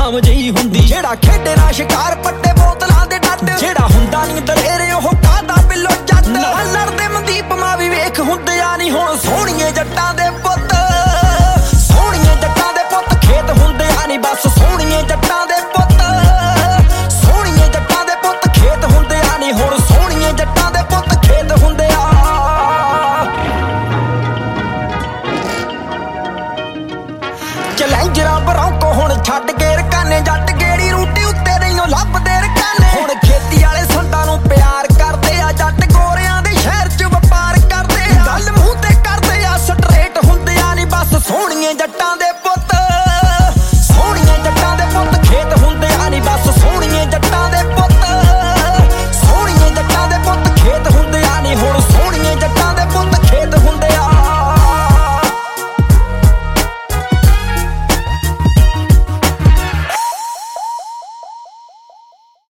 ਨਾਮ ਜਈ ਹੁੰਦੀ। ਜਿਹੜਾ ਖੇਡੇ ਨਾ ਸ਼ਿਕਾਰ ਪੱਟੇ ਬੋਤਲਾਂ ਦੇ ਡੱਟ, ਜਿਹੜਾ ਹੁੰਦਾ ਨਹੀਂ ਦਲੇਰ ਉਹ ਕਾਹਦਾ ਬਿੱਲੋ ਜੱਟ। ਨਾਲ ਲੜਦੇ ਮਨਦੀਪ ਮਾਂ ਵੀ ਵੇਖ ਹੁੰਦਿਆ ਨਹੀਂ ਹੁਣ ਸੋਹਣੀਏ ਜੱਟਾਂ ਦੇ ਪੁੱਤ।